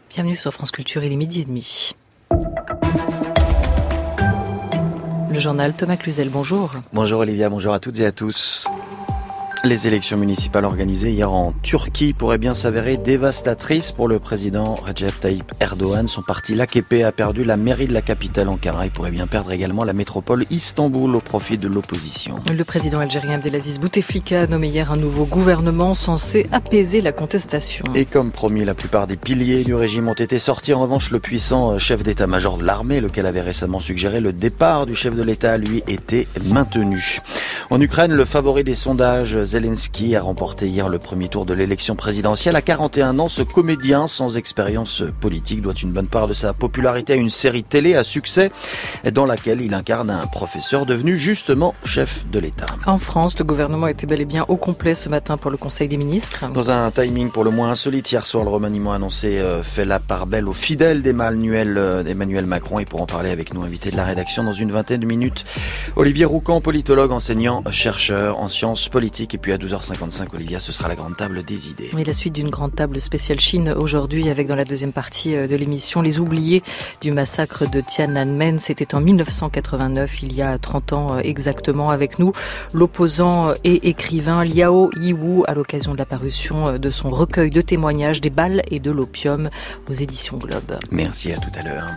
Bienvenue sur France Culture, il est 12h30. Le journal Thomas Cluzel, bonjour. Bonjour Olivia, bonjour à toutes et à tous. Les élections municipales organisées hier en Turquie pourraient bien s'avérer dévastatrices pour le président Recep Tayyip Erdogan. Son parti l'AKP a perdu la mairie de la capitale Ankara. Il pourrait bien perdre également la métropole Istanbul au profit de l'opposition. Le président algérien Abdelaziz Bouteflika a nommé hier un nouveau gouvernement censé apaiser la contestation. Et comme promis, la plupart des piliers du régime ont été sortis. En revanche, le puissant chef d'état-major de l'armée, lequel avait récemment suggéré le départ du chef de l'État, lui, était maintenu. En Ukraine, le favori des sondages, Zelensky, a remporté hier le premier tour de l'élection présidentielle. À 41 ans, ce comédien sans expérience politique doit une bonne part de sa popularité à une série télé à succès dans laquelle il incarne un professeur devenu justement chef de l'État. En France, le gouvernement était bel et bien au complet ce matin pour le Conseil des ministres. Dans un timing pour le moins insolite, hier soir, le remaniement annoncé fait la part belle aux fidèles d'Emmanuel Macron. Et pour en parler avec nous, invité de la rédaction dans une vingtaine de minutes, Olivier Roucan, politologue, enseignant, chercheur en sciences politiques. Et puis à 12h55, Olivia, ce sera la grande table des idées. Et la suite d'une grande table spéciale Chine aujourd'hui, avec dans la deuxième partie de l'émission les oubliés du massacre de Tiananmen. C'était en 1989, il y a 30 ans exactement. Avec nous, l'opposant et écrivain Liao Yiwu, à l'occasion de la parution de son recueil de témoignages des balles et de l'opium aux éditions Globe. Merci, à tout à l'heure.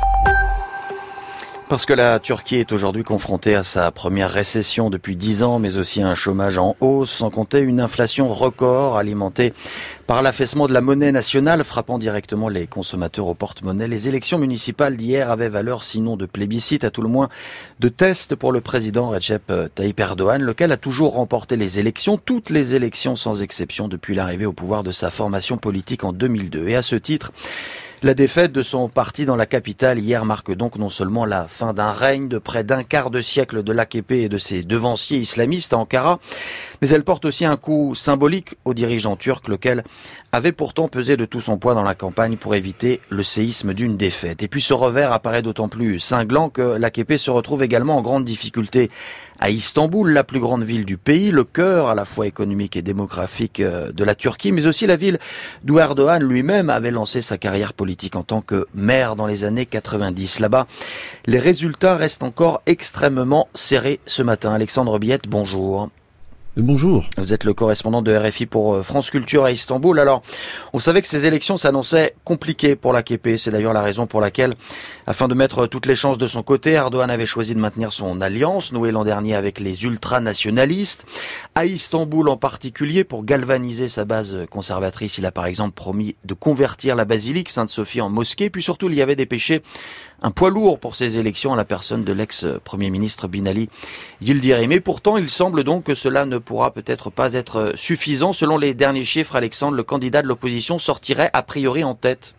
Parce que la Turquie est aujourd'hui confrontée à sa première récession depuis 10 ans, mais aussi à un chômage en hausse, sans compter une inflation record alimentée par l'affaissement de la monnaie nationale, frappant directement les consommateurs au porte-monnaie. Les élections municipales d'hier avaient valeur, sinon de plébiscite, à tout le moins de test pour le président Recep Tayyip Erdogan, lequel a toujours remporté les élections, toutes les élections sans exception, depuis l'arrivée au pouvoir de sa formation politique en 2002. Et à ce titre, la défaite de son parti dans la capitale hier marque donc non seulement la fin d'un règne de près d'un quart de siècle de l'AKP et de ses devanciers islamistes à Ankara, mais elle porte aussi un coup symbolique au dirigeant turc, lequel avait pourtant pesé de tout son poids dans la campagne pour éviter le séisme d'une défaite. Et puis ce revers apparaît d'autant plus cinglant que l'AKP se retrouve également en grande difficulté à Istanbul, la plus grande ville du pays, le cœur à la fois économique et démographique de la Turquie, mais aussi la ville d'où Erdogan lui-même avait lancé sa carrière politique en tant que maire dans les années 90. Là-bas, les résultats restent encore extrêmement serrés ce matin. Alexandre Biette, bonjour. Bonjour. Vous êtes le correspondant de RFI pour France Culture à Istanbul. Alors, on savait que ces élections s'annonçaient compliquées pour l'AKP. C'est d'ailleurs la raison pour laquelle, afin de mettre toutes les chances de son côté, Erdogan avait choisi de maintenir son alliance, nouée l'an dernier avec les ultranationalistes. À Istanbul en particulier, pour galvaniser sa base conservatrice, il a par exemple promis de convertir la basilique Sainte-Sophie en mosquée. Puis surtout, il y avait dépêché un poids lourd pour ces élections à la personne de l'ex-premier ministre Binali Yildirim. Mais pourtant, il semble donc que cela ne pourra peut-être pas être suffisant. Selon les derniers chiffres, Alexandre, le candidat de l'opposition sortirait a priori en tête.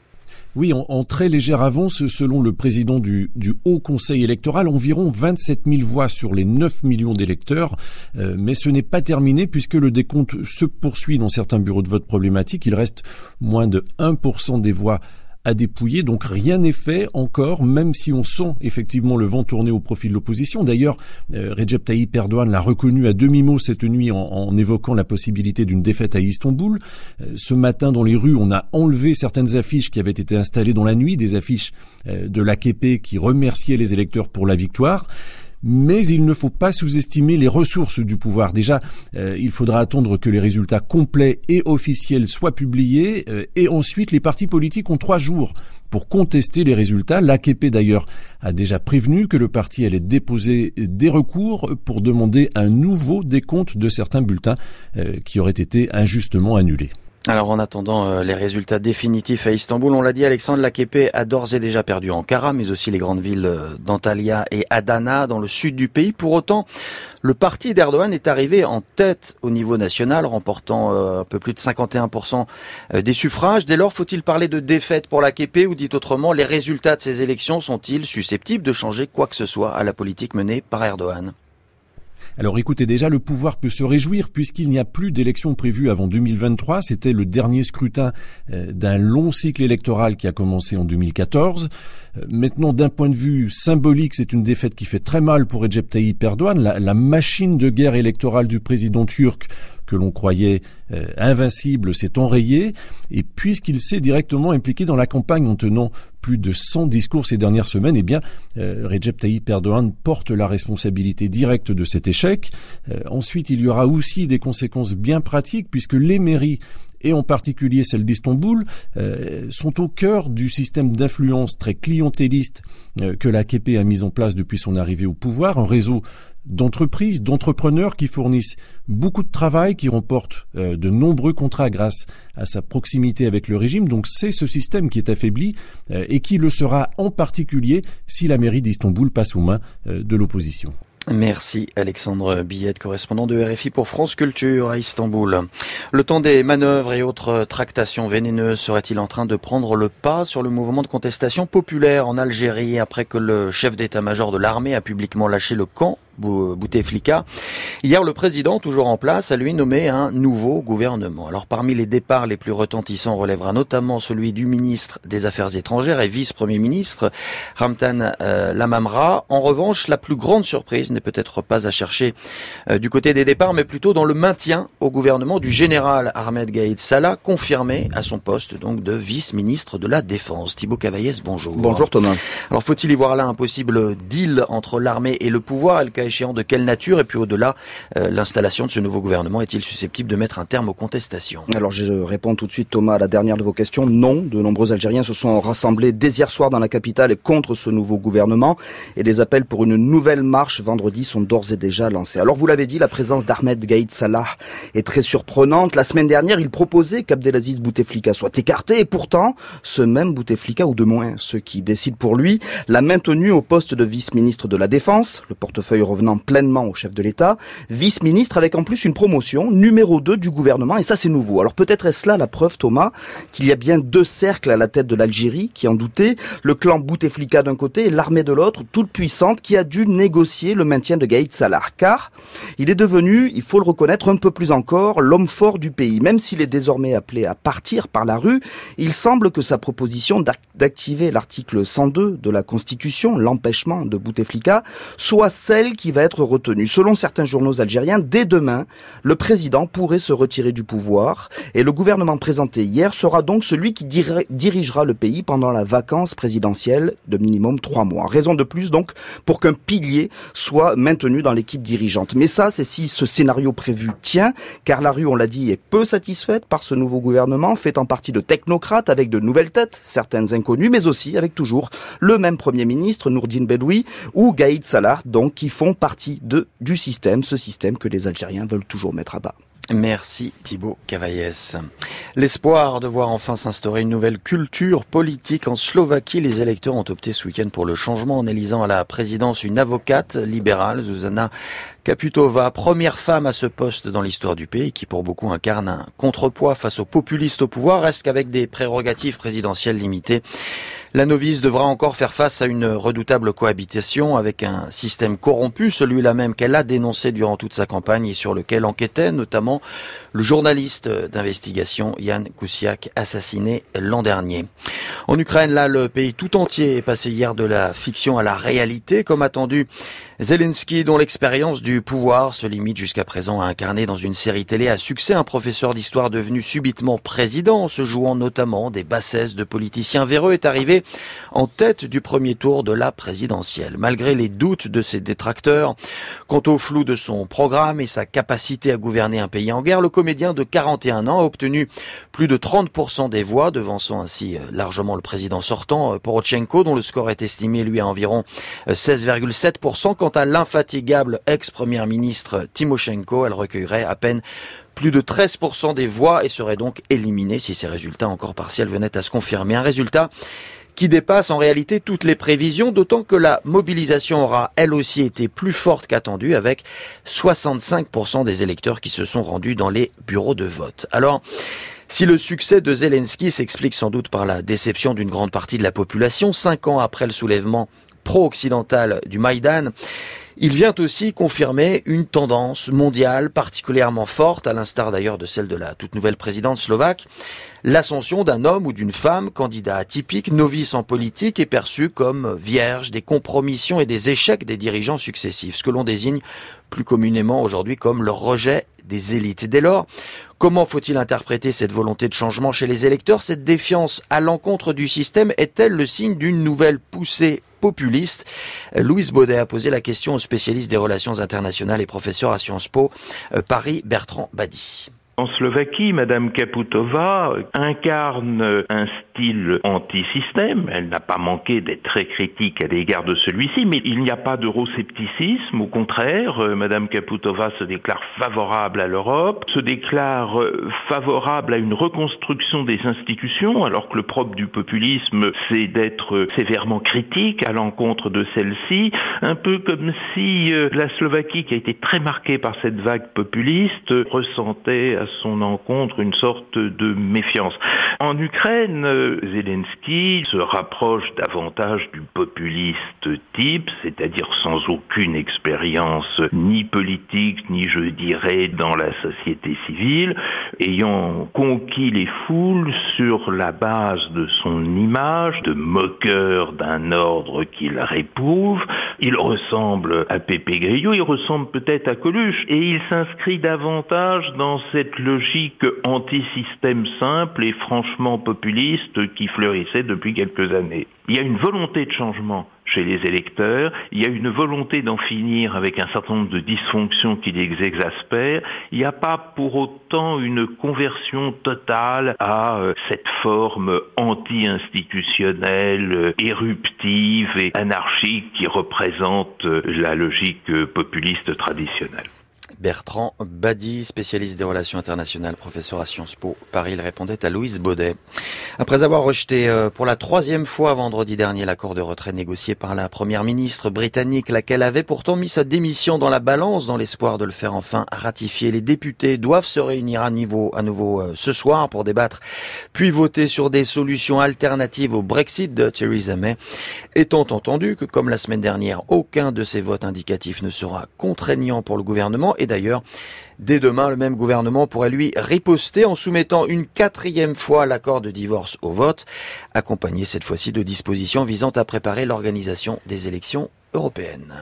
Oui, en très légère avance, selon le président du Haut Conseil électoral, environ 27 000 voix sur les 9 millions d'électeurs. Mais ce n'est pas terminé puisque le décompte se poursuit dans certains bureaux de vote problématiques. Il reste moins de 1% des voix à dépouiller, donc rien n'est fait encore, même si on sent effectivement le vent tourner au profit de l'opposition. D'ailleurs, Recep Tayyip Erdogan l'a reconnu à demi-mot cette nuit en évoquant la possibilité d'une défaite à Istanbul. Ce matin, dans les rues, on a enlevé certaines affiches qui avaient été installées dans la nuit, des affiches de l'AKP qui remerciaient les électeurs pour la victoire. Mais il ne faut pas sous-estimer les ressources du pouvoir. Déjà, il faudra attendre que les résultats complets et officiels soient publiés. Et ensuite, les partis politiques ont 3 jours pour contester les résultats. L'AKP, d'ailleurs, a déjà prévenu que le parti allait déposer des recours pour demander un nouveau décompte de certains bulletins qui auraient été injustement annulés. Alors en attendant les résultats définitifs à Istanbul, on l'a dit Alexandre, l'AKP a d'ores et déjà perdu Ankara, mais aussi les grandes villes d'Antalya et Adana dans le sud du pays. Pour autant, le parti d'Erdogan est arrivé en tête au niveau national, remportant un peu plus de 51% des suffrages. Dès lors, faut-il parler de défaite pour l'AKP ou dit autrement, les résultats de ces élections sont-ils susceptibles de changer quoi que ce soit à la politique menée par Erdogan ? Alors écoutez, déjà le pouvoir peut se réjouir puisqu'il n'y a plus d'élections prévues avant 2023. C'était le dernier scrutin d'un long cycle électoral qui a commencé en 2014. Maintenant, d'un point de vue symbolique, c'est une défaite qui fait très mal pour Recep Tayyip Erdogan. La machine de guerre électorale du président turc, que l'on croyait invincible s'est enrayé, et puisqu'il s'est directement impliqué dans la campagne en tenant plus de 100 discours ces dernières semaines, eh bien, Recep Tayyip Erdogan porte la responsabilité directe de cet échec. Ensuite, il y aura aussi des conséquences bien pratiques, puisque les mairies, et en particulier celle d'Istanbul, sont au cœur du système d'influence très clientéliste que l'AKP a mis en place depuis son arrivée au pouvoir, un réseau d'entreprises, d'entrepreneurs qui fournissent beaucoup de travail, qui remportent de nombreux contrats grâce à sa proximité avec le régime. Donc c'est ce système qui est affaibli et qui le sera en particulier si la mairie d'Istanbul passe aux mains de l'opposition. Merci Alexandre Billette, correspondant de RFI pour France Culture à Istanbul. Le temps des manœuvres et autres tractations vénéneuses serait-il en train de prendre le pas sur le mouvement de contestation populaire en Algérie après que le chef d'état-major de l'armée a publiquement lâché le camp Bouteflika? Hier, le président, toujours en place, a lui nommé un nouveau gouvernement. Alors, parmi les départs les plus retentissants, relèvera notamment celui du ministre des Affaires étrangères et vice-premier ministre, Ramtan Lamamra. En revanche, la plus grande surprise n'est peut-être pas à chercher du côté des départs, mais plutôt dans le maintien au gouvernement du général Ahmed Gaïd Salah, confirmé à son poste donc de vice-ministre de la Défense. Thibaut Cavaillès, bonjour. Bonjour Thomas. Alors, faut-il y voir là un possible deal entre l'armée et le pouvoir, le cas échéant de quelle nature, et puis au-delà, l'installation de ce nouveau gouvernement est-il susceptible de mettre un terme aux contestations? Alors je réponds tout de suite Thomas à la dernière de vos questions. Non, de nombreux Algériens se sont rassemblés dès hier soir dans la capitale contre ce nouveau gouvernement, et les appels pour une nouvelle marche vendredi sont d'ores et déjà lancés. Alors vous l'avez dit, la présence d'Ahmed Gaïd Salah est très surprenante. La semaine dernière, il proposait qu'Abdelaziz Bouteflika soit écarté, et pourtant, ce même Bouteflika, ou de moins ceux qui décident pour lui, l'a maintenu au poste de vice-ministre de la Défense, le portefeuille revenant pleinement au chef de l'État, vice-ministre avec en plus une promotion, numéro 2 du gouvernement, et ça c'est nouveau. Alors peut-être est-ce là la preuve, Thomas, qu'il y a bien deux cercles à la tête de l'Algérie qui en doutaient, le clan Bouteflika d'un côté et l'armée de l'autre, toute puissante, qui a dû négocier le maintien de Gaïd Salah. Car il est devenu, il faut le reconnaître un peu plus encore, l'homme fort du pays. Même s'il est désormais appelé à partir par la rue, il semble que sa proposition d'activer l'article 102 de la Constitution, l'empêchement de Bouteflika, soit celle qui va être retenue. Selon certains journaux algériens, dès demain, le président pourrait se retirer du pouvoir et le gouvernement présenté hier sera donc celui qui dirigera le pays pendant la vacance présidentielle de minimum 3 mois. Raison de plus donc pour qu'un pilier soit maintenu dans l'équipe dirigeante. Mais ça, c'est si ce scénario prévu tient, car la rue, on l'a dit, est peu satisfaite par ce nouveau gouvernement, fait en partie de technocrates avec de nouvelles têtes, certaines inconnues, mais aussi avec toujours le même Premier ministre, Nourdine Bedoui, ou Gaïd Salah, donc qui font partie du système, ce système que les Algériens veulent toujours mettre à bas. Merci Thibaut Cavaillès. L'espoir de voir enfin s'instaurer une nouvelle culture politique en Slovaquie. Les électeurs ont opté ce week-end pour le changement en élisant à la présidence une avocate libérale, Zuzana Kaputova, première femme à ce poste dans l'histoire du pays, qui pour beaucoup incarne un contrepoids face aux populistes au pouvoir, reste qu'avec des prérogatives présidentielles limitées. La novice devra encore faire face à une redoutable cohabitation avec un système corrompu, celui-là même qu'elle a dénoncé durant toute sa campagne et sur lequel enquêtait notamment le journaliste d'investigation Jan Kuciak, assassiné l'an dernier. En Ukraine, là, le pays tout entier est passé hier de la fiction à la réalité. Comme attendu, Zelensky, dont l'expérience du pouvoir se limite jusqu'à présent à incarner dans une série télé à succès un professeur d'histoire devenu subitement président, en se jouant notamment des bassesses de politiciens véreux, est arrivé en tête du premier tour de la présidentielle. Malgré les doutes de ses détracteurs quant au flou de son programme et sa capacité à gouverner un pays en guerre, le comédien de 41 ans a obtenu plus de 30% des voix, devançant ainsi largement le président sortant, Porochenko, dont le score est estimé, lui, à environ 16,7%. Quant à l'infatigable ex-première ministre Tymoshenko, elle recueillerait à peine plus de 13% des voix et serait donc éliminée si ces résultats encore partiels venaient à se confirmer. Un résultat qui dépasse en réalité toutes les prévisions, d'autant que la mobilisation aura elle aussi été plus forte qu'attendue, avec 65% des électeurs qui se sont rendus dans les bureaux de vote. Alors, si le succès de Zelensky s'explique sans doute par la déception d'une grande partie de la population, 5 ans après le soulèvement pro-occidental du Maïdan, il vient aussi confirmer une tendance mondiale particulièrement forte, à l'instar d'ailleurs de celle de la toute nouvelle présidente slovaque. L'ascension d'un homme ou d'une femme, candidat atypique, novice en politique, est perçue comme vierge des compromissions et des échecs des dirigeants successifs, ce que l'on désigne plus communément aujourd'hui comme le rejet des élites. Dès lors, comment faut-il interpréter cette volonté de changement chez les électeurs? Cette défiance à l'encontre du système est-elle le signe d'une nouvelle poussée populiste? Louise Baudet a posé la question au spécialiste des relations internationales et professeur à Sciences Po Paris, Bertrand Badi. En Slovaquie, Madame Čaputová incarne un style anti-système. Elle n'a pas manqué d'être très critique à l'égard de celui-ci, mais il n'y a pas d'euroscepticisme. Au contraire, Madame Čaputová se déclare favorable à l'Europe, se déclare favorable à une reconstruction des institutions, alors que le propre du populisme, c'est d'être sévèrement critique à l'encontre de celle-ci. Un peu comme si la Slovaquie, qui a été très marquée par cette vague populiste, ressentait à son encontre une sorte de méfiance. En Ukraine, Zelensky se rapproche davantage du populiste type, c'est-à-dire sans aucune expérience ni politique, ni je dirais dans la société civile, ayant conquis les foules sur la base de son image de moqueur d'un ordre qu'il réprouve. Il ressemble à Pepe Grillo, il ressemble peut-être à Coluche, et il s'inscrit davantage dans cette logique anti-système simple et franchement populiste qui fleurissait depuis quelques années. Il y a une volonté de changement chez les électeurs, il y a une volonté d'en finir avec un certain nombre de dysfonctions qui les exaspèrent. Il n'y a pas pour autant une conversion totale à cette forme anti-institutionnelle, éruptive et anarchique qui représente la logique populiste traditionnelle. Bertrand Badi, spécialiste des relations internationales, professeur à Sciences Po Paris, il répondait à Louise Baudet. Après avoir rejeté pour la 3e fois vendredi dernier l'accord de retrait négocié par la première ministre britannique, laquelle avait pourtant mis sa démission dans la balance dans l'espoir de le faire enfin ratifier, les députés doivent se réunir à nouveau ce soir pour débattre puis voter sur des solutions alternatives au Brexit de Theresa May, étant entendu que comme la semaine dernière, aucun de ces votes indicatifs ne sera contraignant pour le gouvernement. Et d'ailleurs, dès demain, le même gouvernement pourrait lui riposter en soumettant une 4e fois l'accord de divorce au vote, accompagné cette fois-ci de dispositions visant à préparer l'organisation des élections européennes.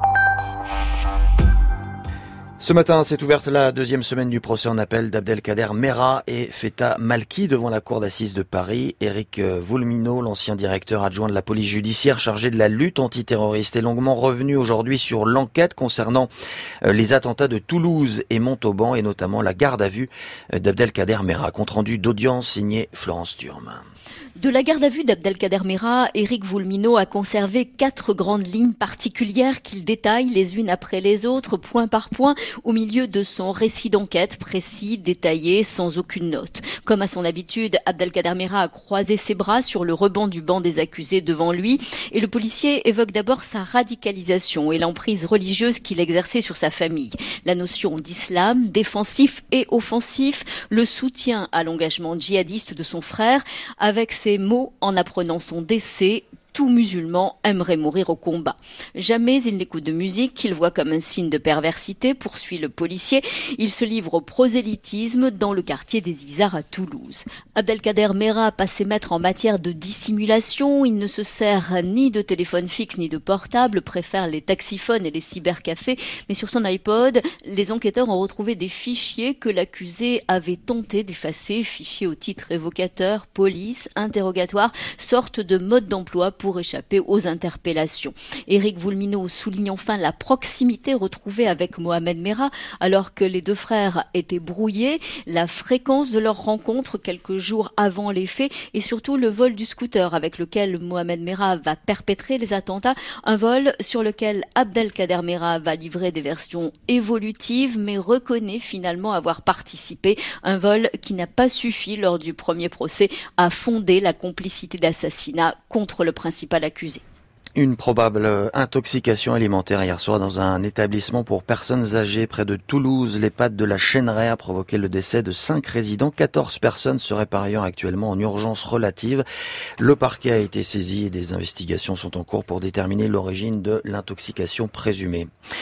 Ce matin, s'est ouverte la 2e semaine du procès en appel d'Abdelkader Merah et Feta Malki devant la cour d'assises de Paris. Éric Woolmino, l'ancien directeur adjoint de la police judiciaire chargé de la lutte antiterroriste, est longuement revenu aujourd'hui sur l'enquête concernant les attentats de Toulouse et Montauban et notamment la garde à vue d'Abdelkader Merah. Compte rendu d'audience signé Florence Turme. De la garde à vue d'Abdelkader Merah, Éric Woolmino a conservé 4 grandes lignes particulières qu'il détaille les unes après les autres, point par point, au milieu de son récit d'enquête précis, détaillé, sans aucune note. Comme à son habitude, Abdelkader Merah a croisé ses bras sur le rebond du banc des accusés devant lui et le policier évoque d'abord sa radicalisation et l'emprise religieuse qu'il exerçait sur sa famille. La notion d'islam, défensif et offensif, le soutien à l'engagement djihadiste de son frère, avec ces mots en apprenant son décès. Tout musulman aimerait mourir au combat. Jamais il n'écoute de musique qu'il voit comme un signe de perversité, poursuit le policier. Il se livre au prosélytisme dans le quartier des Izards à Toulouse. Abdelkader Merah, passé maître en matière de dissimulation, il ne se sert ni de téléphone fixe ni de portable, préfère les taxiphones et les cybercafés, mais sur son iPod, les enquêteurs ont retrouvé des fichiers que l'accusé avait tenté d'effacer, fichiers au titre évocateur, police, interrogatoire, sorte de mode d'emploi pour échapper aux interpellations. Éric Woolmino souligne enfin la proximité retrouvée avec Mohamed Merah alors que les deux frères étaient brouillés, la fréquence de leur rencontre quelques jours avant les faits et surtout le vol du scooter avec lequel Mohamed Merah va perpétrer les attentats, un vol sur lequel Abdelkader Merah va livrer des versions évolutives mais reconnaît finalement avoir participé, un vol qui n'a pas suffi lors du premier procès à fonder la complicité d'assassinat contre le principal accusé. Une probable intoxication alimentaire hier soir dans un établissement pour personnes âgées près de Toulouse. L'EHPAD de la Chêneraie a provoqué le décès de 5 résidents. 14 personnes seraient par ailleurs actuellement en urgence relative. Le parquet a été saisi et des investigations sont en cours pour déterminer l'origine de l'intoxication présumée.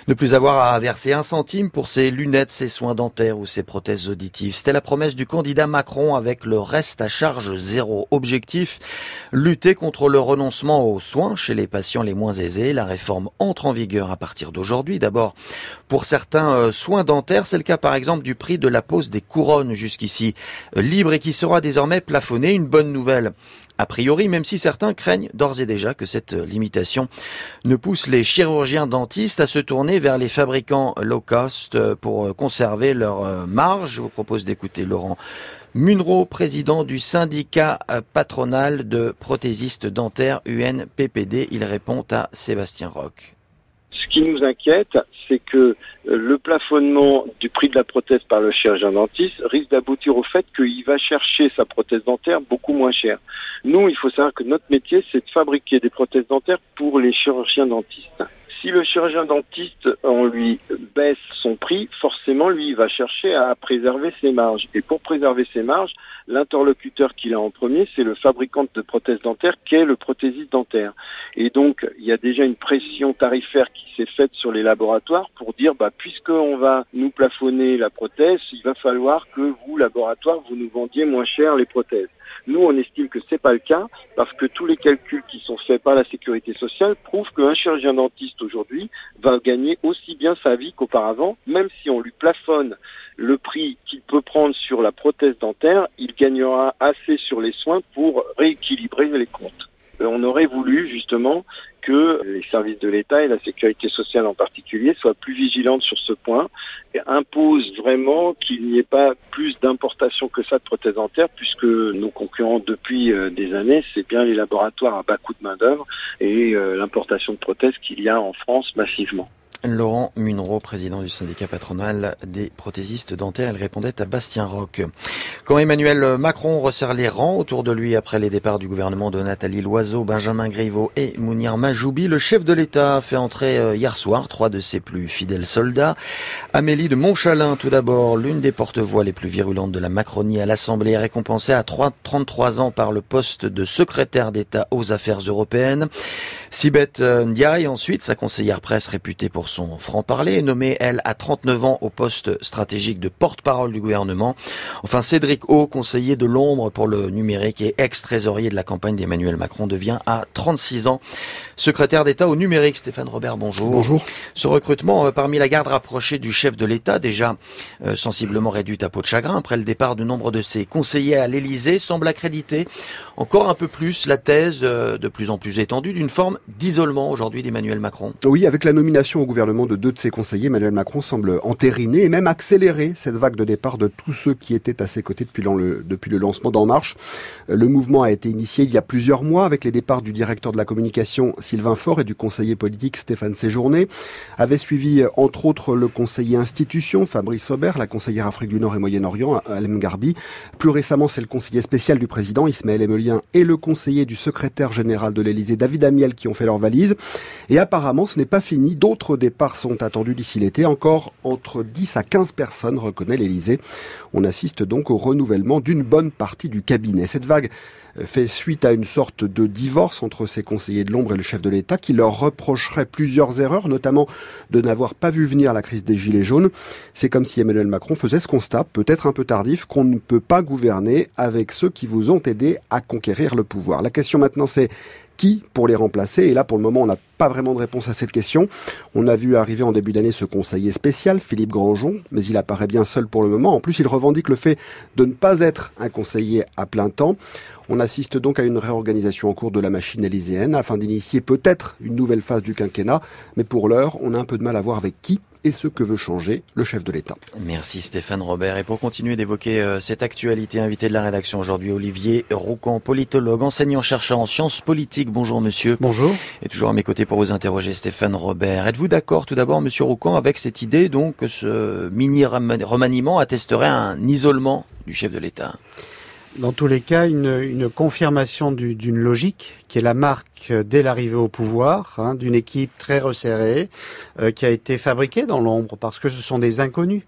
Ne plus avoir à verser 1 centime pour ses lunettes, ses soins dentaires ou ses prothèses auditives. C'était la promesse du candidat Macron avec le reste à charge zéro. Objectif, lutter contre le renoncement aux soins chez les patients les moins aisés. La réforme entre en vigueur à partir d'aujourd'hui. D'abord, pour certains soins dentaires, c'est le cas par exemple du prix de la pose des couronnes jusqu'ici libre et qui sera désormais plafonné. Une bonne nouvelle. A priori, même si certains craignent d'ores et déjà que cette limitation ne pousse les chirurgiens dentistes à se tourner vers les fabricants low cost pour conserver leur marge. Je vous propose d'écouter Laurent Munro, président du syndicat patronal de prothésistes dentaires UNPPD. Il répond à Sébastien Roch. Ce qui nous inquiète, c'est que le plafonnement du prix de la prothèse par le chirurgien dentiste risque d'aboutir au fait qu'il va chercher sa prothèse dentaire beaucoup moins chère. Nous, il faut savoir que notre métier, c'est de fabriquer des prothèses dentaires pour les chirurgiens dentistes. Si le chirurgien dentiste, on lui baisse son prix, forcément, lui, il va chercher à préserver ses marges. Et pour préserver ses marges, l'interlocuteur qu'il a en premier, c'est le fabricant de prothèses dentaires, qui est le prothésiste dentaire. Et donc, il y a déjà une pression tarifaire qui s'est faite sur les laboratoires pour dire, puisqu'on va nous plafonner la prothèse, il va falloir que vous, laboratoire, vous nous vendiez moins cher les prothèses. Nous, on estime que c'est pas le cas parce que tous les calculs qui sont faits par la sécurité sociale prouvent qu'un chirurgien dentiste aujourd'hui va gagner aussi bien sa vie qu'auparavant, même si on lui plafonne le prix qu'il peut prendre sur la prothèse dentaire, il gagnera assez sur les soins pour rééquilibrer les comptes. On aurait voulu justement que les services de l'État et la sécurité sociale en particulier soient plus vigilantes sur ce point et imposent vraiment qu'il n'y ait pas plus d'importation que ça de prothèses dentaires puisque nos concurrents depuis des années, c'est bien les laboratoires à bas coût de main-d'œuvre et l'importation de prothèses qu'il y a en France massivement. Laurent Munro, président du syndicat patronal des prothésistes dentaires, il répondait à Bastien Roch. Quand Emmanuel Macron resserre les rangs autour de lui après les départs du gouvernement de Nathalie Loiseau, Benjamin Griveaux et Mounir Mahjoubi, le chef de l'État a fait entrer hier soir 3 de ses plus fidèles soldats. Amélie de Montchalin, tout d'abord, l'une des porte-voix les plus virulentes de la Macronie à l'Assemblée, est récompensée à 33 ans par le poste de secrétaire d'État aux affaires européennes. Sibeth Ndiaye, ensuite, sa conseillère presse réputée pour son franc-parler, est nommée, elle, à 39 ans au poste stratégique de porte-parole du gouvernement. Enfin, Cédric O, conseiller de l'ombre pour le numérique et ex-trésorier de la campagne d'Emmanuel Macron, devient à 36 ans secrétaire d'État au numérique. Stéphane Robert, bonjour. Bonjour. Ce recrutement parmi la garde rapprochée du chef de l'État, déjà sensiblement réduite à peau de chagrin après le départ de nombre de ses conseillers à l'Élysée, semble accréditer encore un peu plus la thèse de plus en plus étendue d'une forme d'isolement aujourd'hui d'Emmanuel Macron. Oui, avec la nomination au gouvernement de 2 de ses conseillers, Emmanuel Macron semble entériner et même accélérer cette vague de départ de tous ceux qui étaient à ses côtés depuis le lancement d'En Marche. Le mouvement a été initié il y a plusieurs mois avec les départs du directeur de la communication Sylvain Faure et du conseiller politique Stéphane Séjourné. Avait suivi entre autres le conseiller institution Fabrice Aubert, la conseillère Afrique du Nord et Moyen-Orient Alem Garbi. Plus récemment, c'est le conseiller spécial du président Ismaël Emelien et le conseiller du secrétaire général de l'Élysée David Amiel qui ont fait leur valise. Et apparemment, ce n'est pas fini. D'autres départs sont attendus d'ici l'été. Encore entre 10 à 15 personnes, reconnaît l'Élysée. On assiste donc au renouvellement d'une bonne partie du cabinet. Cette vague fait suite à une sorte de divorce entre ses conseillers de l'ombre et le chef de l'État qui leur reprocherait plusieurs erreurs, notamment de n'avoir pas vu venir la crise des Gilets jaunes. C'est comme si Emmanuel Macron faisait ce constat, peut-être un peu tardif, qu'on ne peut pas gouverner avec ceux qui vous ont aidé à conquérir le pouvoir. La question maintenant c'est qui pour les remplacer? Et là, pour le moment, on n'a pas vraiment de réponse à cette question. On a vu arriver en début d'année ce conseiller spécial, Philippe Grandjean, mais il apparaît bien seul pour le moment. En plus, il revendique le fait de ne pas être un conseiller à plein temps. On assiste donc à une réorganisation en cours de la machine élyséenne afin d'initier peut-être une nouvelle phase du quinquennat. Mais pour l'heure, on a un peu de mal à voir avec qui et ce que veut changer le chef de l'État. Merci Stéphane Robert. Et pour continuer d'évoquer cette actualité, invité de la rédaction aujourd'hui, Olivier Roucan, politologue, enseignant-chercheur en sciences politiques. Bonjour monsieur. Bonjour. Et toujours à mes côtés pour vous interroger Stéphane Robert. Êtes-vous d'accord tout d'abord monsieur Roucan avec cette idée donc que ce mini-remaniement attesterait un isolement du chef de l'État ? Dans tous les cas, une confirmation d'une logique qui est la marque dès l'arrivée au pouvoir, d'une équipe très resserrée qui a été fabriquée dans l'ombre parce que ce sont des inconnus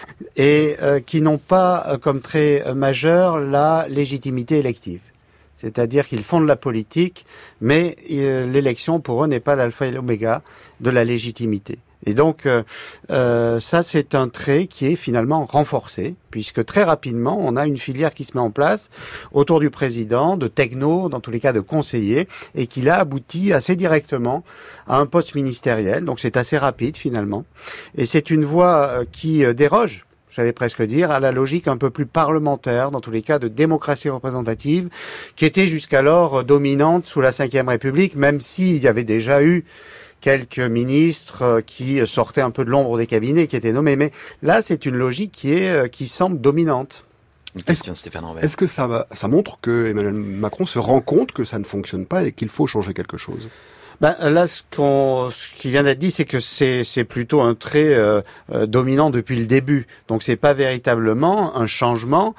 et qui n'ont pas comme trait majeur la légitimité élective. C'est-à-dire qu'ils font de la politique, mais l'élection pour eux n'est pas l'alpha et l'oméga de la légitimité. Et donc, ça, c'est un trait qui est finalement renforcé, puisque très rapidement, on a une filière qui se met en place autour du président, de techno, dans tous les cas de conseillers, et qui l'a abouti assez directement à un poste ministériel. Donc, c'est assez rapide finalement. Et c'est une voie qui déroge, j'allais presque dire, à la logique un peu plus parlementaire, dans tous les cas de démocratie représentative, qui était jusqu'alors dominante sous la Ve République, même s'il y avait déjà eu quelques ministres qui sortaient un peu de l'ombre des cabinets, qui étaient nommés. Mais là, c'est une logique qui semble dominante. Est-ce que ça montre que Emmanuel Macron se rend compte que ça ne fonctionne pas et qu'il faut changer quelque chose ? Là, ce qui vient d'être dit, c'est que c'est plutôt un trait dominant depuis le début. Donc, c'est pas véritablement un changement,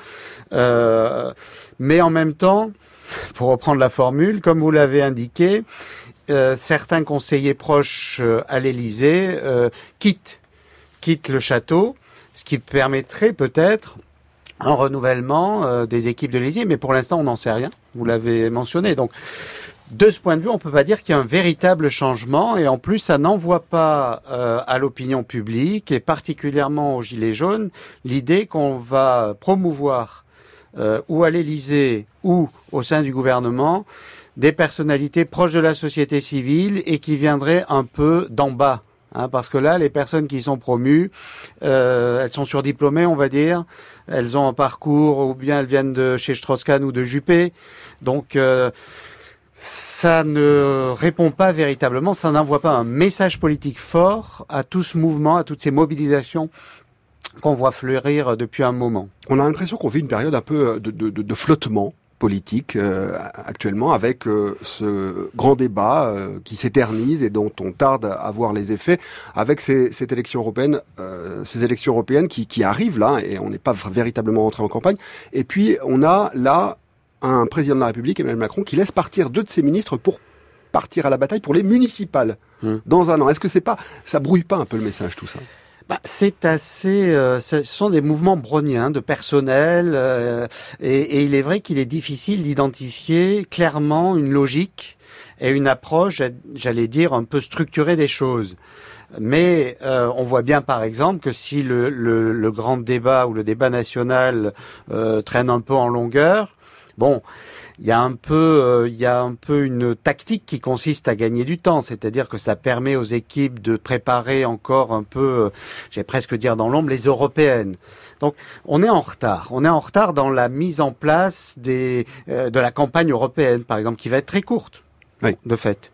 mais en même temps, pour reprendre la formule, comme vous l'avez indiqué, certains conseillers proches à l'Élysée quittent le château, ce qui permettrait peut-être un renouvellement des équipes de l'Élysée, mais pour l'instant on n'en sait rien, vous l'avez mentionné. Donc de ce point de vue, on ne peut pas dire qu'il y a un véritable changement, et en plus ça n'envoie pas à l'opinion publique, et particulièrement aux Gilets jaunes, l'idée qu'on va promouvoir ou à l'Élysée ou au sein du gouvernement des personnalités proches de la société civile et qui viendraient un peu d'en bas. Parce que là, les personnes qui sont promues, elles sont surdiplômées, on va dire. Elles ont un parcours, ou bien elles viennent de chez Strauss-Kahn ou de Juppé. Donc, ça ne répond pas véritablement, ça n'envoie pas un message politique fort à tout ce mouvement, à toutes ces mobilisations qu'on voit fleurir depuis un moment. On a l'impression qu'on vit une période un peu de flottement politique actuellement, avec ce grand débat qui s'éternise et dont on tarde à voir les effets, avec ces élections européennes qui arrivent là, et on n'est pas véritablement entré en campagne. Et puis on a là un président de la République, Emmanuel Macron, qui laisse partir 2 de ses ministres pour partir à la bataille pour les municipales dans un an. Est-ce que ça brouille pas un peu le message, tout ça ? C'est assez, ce sont des mouvements browniens de personnel, et il est vrai qu'il est difficile d'identifier clairement une logique et une approche, j'allais dire, un peu structurée des choses. Mais on voit bien, par exemple, que si le grand débat ou le débat national traîne un peu en longueur, il y a un peu une tactique qui consiste à gagner du temps, c'est-à-dire que ça permet aux équipes de préparer encore un peu, j'ai presque dire dans l'ombre, les européennes. Donc, on est en retard. On est en retard dans la mise en place de la campagne européenne, par exemple, qui va être très courte. Oui. De fait.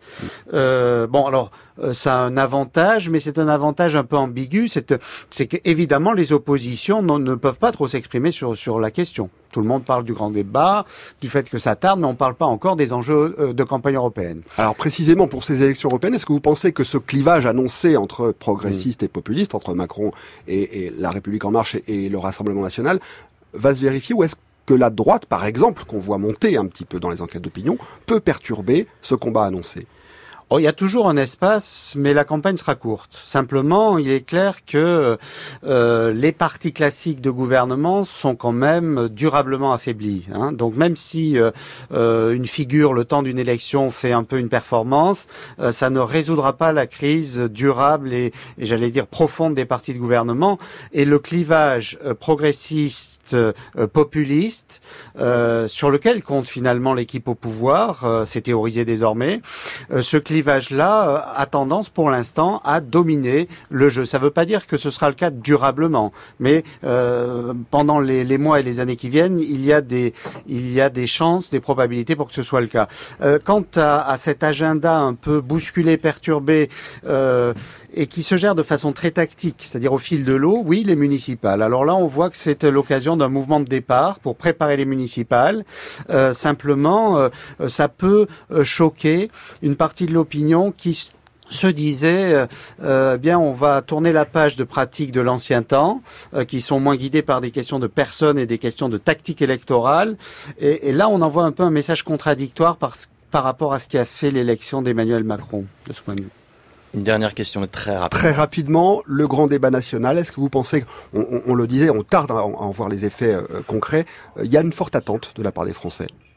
Ça a un avantage, mais c'est un avantage un peu ambigu. C'est qu'évidemment, les oppositions ne peuvent pas trop s'exprimer sur la question. Tout le monde parle du grand débat, du fait que ça tarde, mais on ne parle pas encore des enjeux de campagne européenne. Alors précisément pour ces élections européennes, est-ce que vous pensez que ce clivage annoncé entre progressistes et populistes, entre Macron et la République En Marche et le Rassemblement National, va se vérifier, ou est-ce que la droite, par exemple, qu'on voit monter un petit peu dans les enquêtes d'opinion, peut perturber ce combat annoncé ? Il y a toujours un espace, mais la campagne sera courte. Simplement, il est clair que les partis classiques de gouvernement sont quand même durablement affaiblis. Donc même si une figure, le temps d'une élection, fait un peu une performance, ça ne résoudra pas la crise durable et j'allais dire profonde des partis de gouvernement. Et le clivage progressiste, populiste, sur lequel compte finalement l'équipe au pouvoir, c'est théorisé désormais, ce clivage-là a tendance pour l'instant à dominer le jeu. Ça ne veut pas dire que ce sera le cas durablement, mais pendant les mois et les années qui viennent, il y a des chances, des probabilités pour que ce soit le cas. Quant à cet agenda un peu bousculé, perturbé, et qui se gère de façon très tactique, c'est-à-dire au fil de l'eau, oui, les municipales. Alors là, on voit que c'est l'occasion d'un mouvement de départ pour préparer les municipales. Simplement, ça peut choquer une partie de l'opinion qui se disait, on va tourner la page de pratiques de l'ancien temps, qui sont moins guidées par des questions de personnes et des questions de tactique électorale. Et là, on envoie un peu un message contradictoire par rapport à ce qui a fait l'élection d'Emmanuel Macron, de ce point de vue. Une dernière question, très rapide. Très rapidement, le grand débat national, est-ce que vous pensez, on le disait, on tarde à en voir les effets concrets, il y a une forte attente de la part des Français ?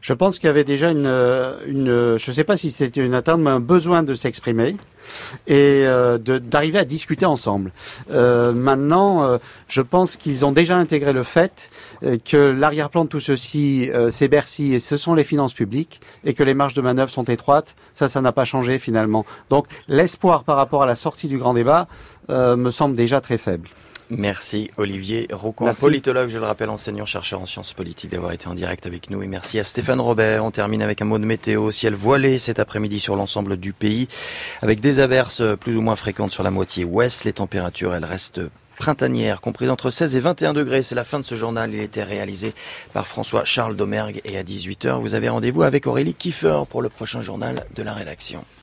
Je pense qu'il y avait déjà je ne sais pas si c'était une attente, mais un besoin de s'exprimer et d'arriver à discuter ensemble. Maintenant, je pense qu'ils ont déjà intégré le fait que l'arrière-plan de tout ceci, c'est Bercy et ce sont les finances publiques et que les marges de manœuvre sont étroites. Ça n'a pas changé finalement. Donc l'espoir par rapport à la sortie du grand débat me semble déjà très faible. Merci Olivier Roucon, politologue, je le rappelle, enseignant-chercheur en sciences politiques, d'avoir été en direct avec nous. Et merci à Stéphane Robert. On termine avec un mot de météo. Ciel voilé cet après-midi sur l'ensemble du pays, avec des averses plus ou moins fréquentes sur la moitié ouest. Les températures, elles restent printanières, comprises entre 16 et 21 degrés. C'est la fin de ce journal. Il était réalisé par François-Charles Domergue. Et à 18h, vous avez rendez-vous avec Aurélie Kiefer pour le prochain journal de la rédaction.